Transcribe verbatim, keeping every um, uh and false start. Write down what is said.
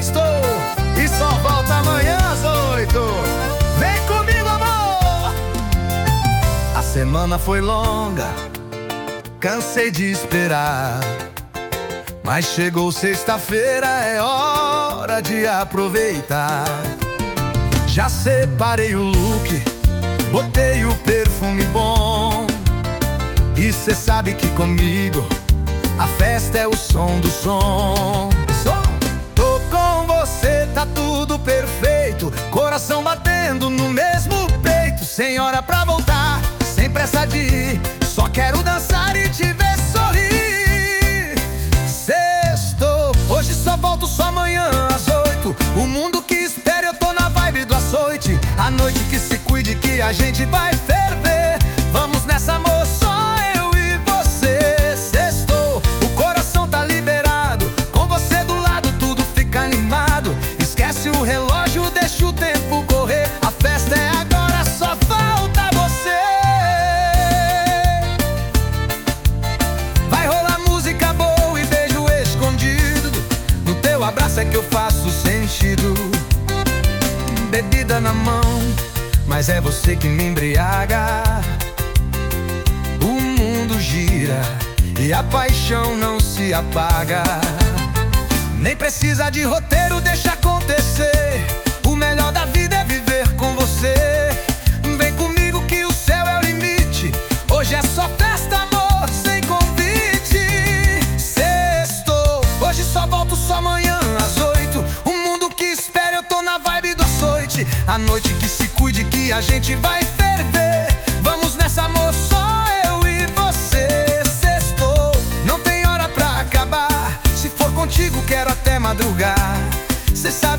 sextou e só volta amanhã às oito. Vem comigo, amor! A semana foi longa, cansei de esperar, mas chegou sexta-feira, é hora de aproveitar. Já separei o look, botei o perfume bom, e cê sabe que comigo a festa é o som do som. Tô com você, tá tudo perfeito, coração batendo no mesmo peito. Sem hora pra voltar, sem pressa de ir, só quero dançar e te ver sorrir. Sextou, hoje só volto só amanhã às oito. O mundo que espera, eu tô na vibe do açoite. A noite que se cuide que a gente vai ferver. Vamos nessa, amor, só eu e você. Sextou, o coração tá liberado, com você do lado tudo fica animado. Esquece o relógio, deixa o tempo correr. A festa é agora, só falta você. Vai rolar música boa e beijo escondido. No teu abraço é que eu faço sentido. Bebida na mão, mas é você que me embriaga. O mundo gira e a paixão não se apaga. Nem precisa de roteiro, deixa acontecer. O melhor da vida é viver com você. Vem comigo que o céu é o limite. Hoje é só festa, amor, sem convite. Sextou, hoje só volto só amanhã às oito. O mundo que espera, eu tô na vibe do açoite. A noite que se cuide que a gente vai ferver. Vamos nessa, amor, só eu e você. Sextou, não tem hora pra acabar. Se for contigo quero até madrugar. Cê sabe